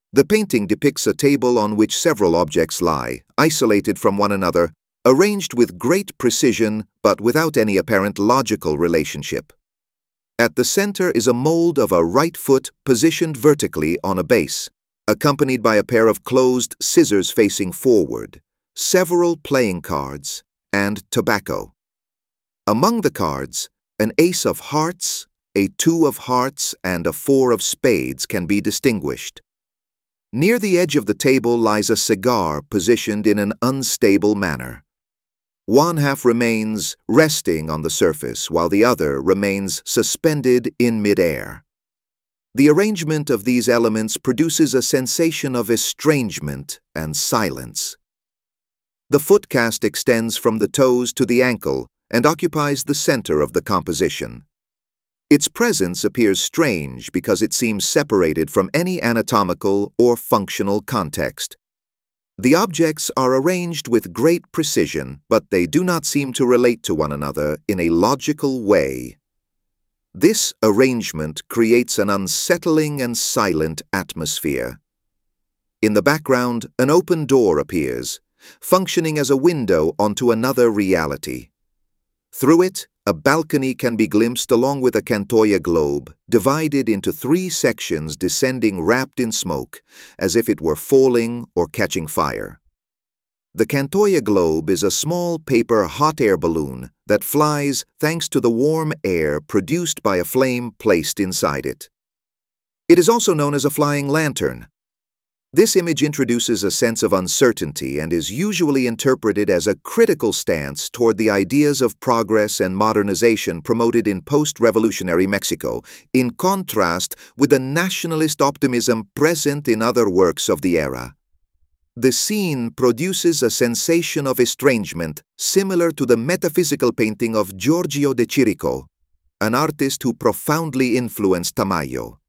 The painting depicts a table on which several objects lie, isolated from one another, arranged with great precision but without any apparent logical relationship. At the center is a mold of a right foot positioned vertically on a base, accompanied by a pair of closed scissors facing forward, several playing cards, and tobacco. Among the cards, an ace of hearts, a two of hearts, and a four of spades can be distinguished. Near the edge of the table lies a cigar positioned in an unstable manner. One half remains resting on the surface, while the other remains suspended in midair. The arrangement of these elements produces a sensation of estrangement and silence. The foot cast extends from the toes to the ankle and occupies the center of the composition. Its presence appears strange because it seems separated from any anatomical or functional context. The objects are arranged with great precision, but they do not seem to relate to one another in a logical way. This arrangement creates an unsettling and silent atmosphere. In the background, an open door appears, functioning as a window onto another reality. Through it, a balcony can be glimpsed along with a Cantoya globe, divided into three sections descending wrapped in smoke, as if it were falling or catching fire. The Cantoya globe is a small paper hot air balloon that flies thanks to the warm air produced by a flame placed inside it. It is also known as a flying lantern. This image introduces a sense of uncertainty and is usually interpreted as a critical stance toward the ideas of progress and modernization promoted in post-revolutionary Mexico, in contrast with the nationalist optimism present in other works of the era. The scene produces a sensation of estrangement similar to the metaphysical painting of Giorgio de Chirico, an artist who profoundly influenced Tamayo.